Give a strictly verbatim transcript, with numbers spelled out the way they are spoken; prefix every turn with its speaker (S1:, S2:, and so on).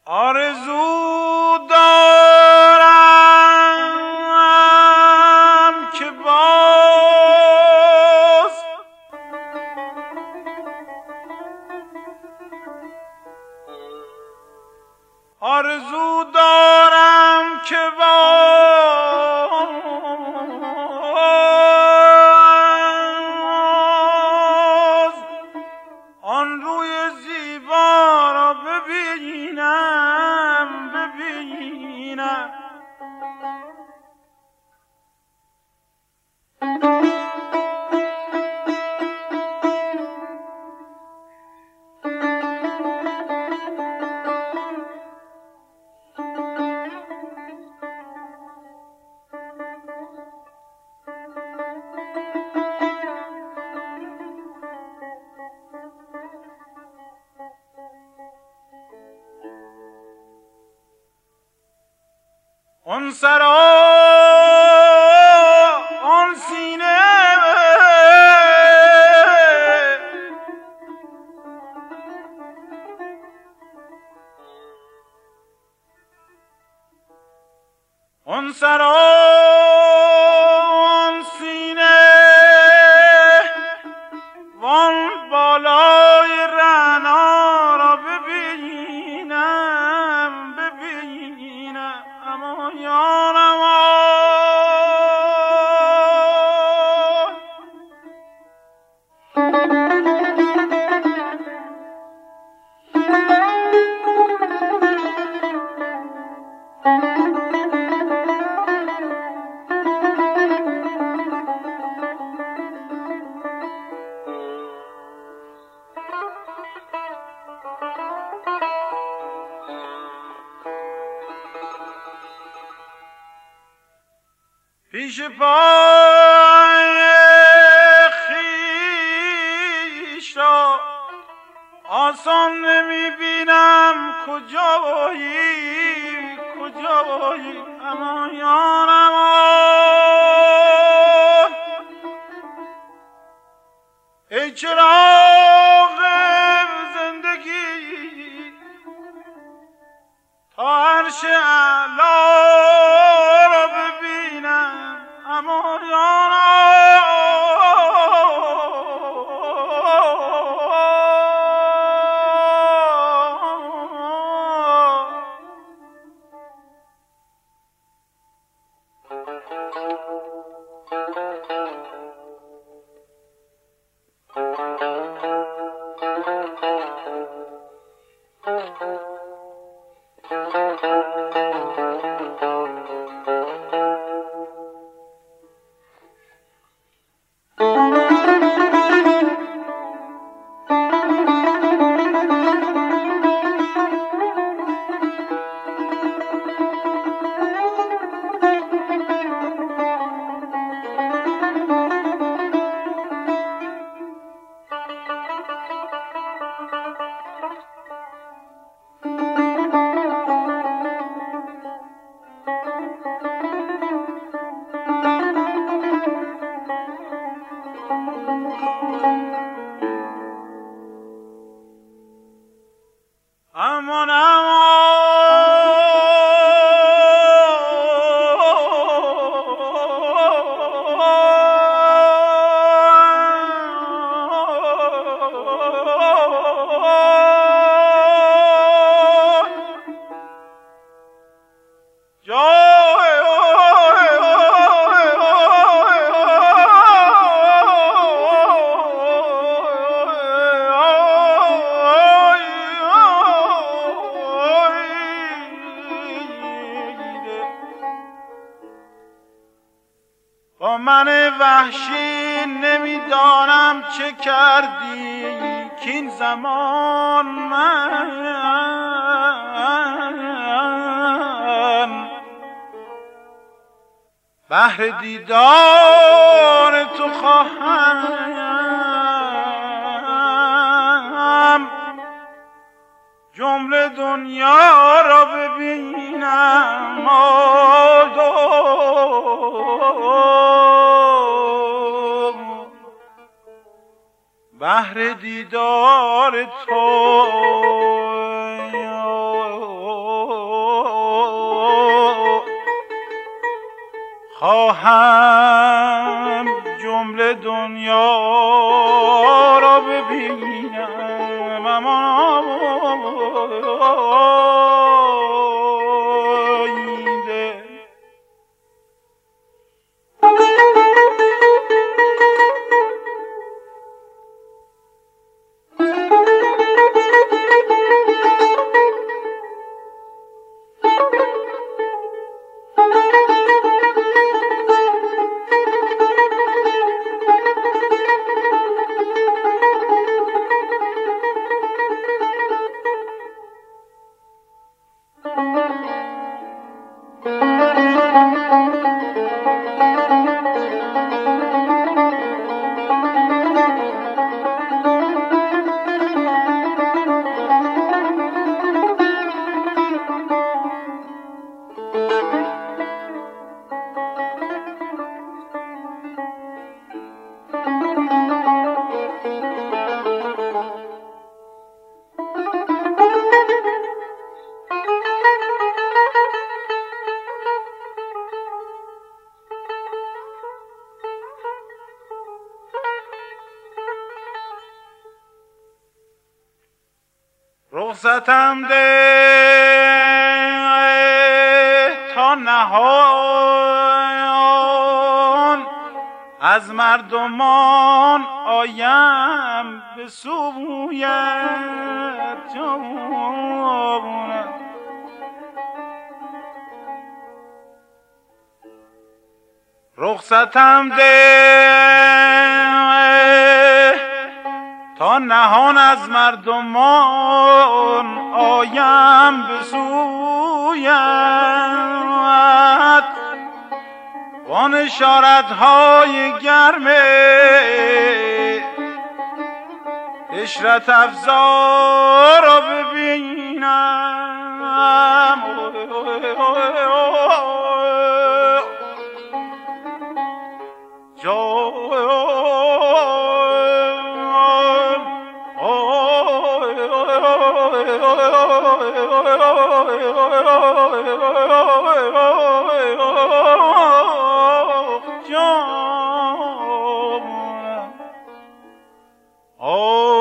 S1: آرزو دارم که باز آرزو دارم که باز آن روی زیبا را ببینم ببینم آن سرا آن سینه آن سرا آن سینه وان بالای رعنا را ببینم ببینم اما یارم پیش پای خویش را آسان نمیبینم کجایی کجایی اما یارم ای چراغ زندگی تا عرش اعلی را ببینم اما یارم امان با من وحشی نمیدانم چه کردی کین زمان من بهر دیدار تو خواهم جمله دنیا را ببینم بهر دیدار تو خواهم جمله دنیا را ببینم، اما رخصتم ده تا نهان از مردمان آیم به سویت جانم. رخصتم ده تا نهان از مردمان آیم به سویت، وان اشارتهای گرم عشرت افزا را ببینم. Oh